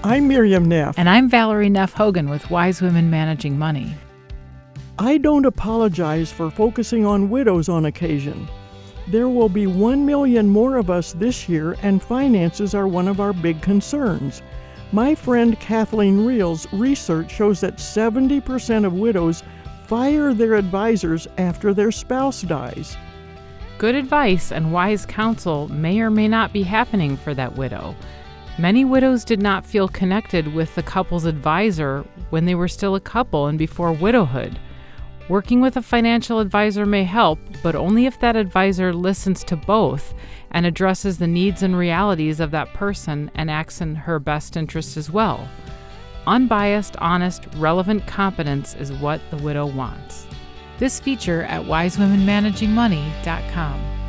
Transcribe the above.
I'm Miriam Neff. And I'm Valerie Neff Hogan with Wise Women Managing Money. I don't apologize for focusing on widows on occasion. There will be 1 million more of us this year, and finances are one of our big concerns. My friend Kathleen Reel's research shows that 70% of widows fire their advisors after their spouse dies. Good advice and wise counsel may or may not be happening for that widow. Many widows did not feel connected with the couple's advisor when they were still a couple and before widowhood. Working with a financial advisor may help, but only if that advisor listens to both and addresses the needs and realities of that person and acts in her best interest as well. Unbiased, honest, relevant competence is what the widow wants. This feature at wisewomenmanagingmoney.com.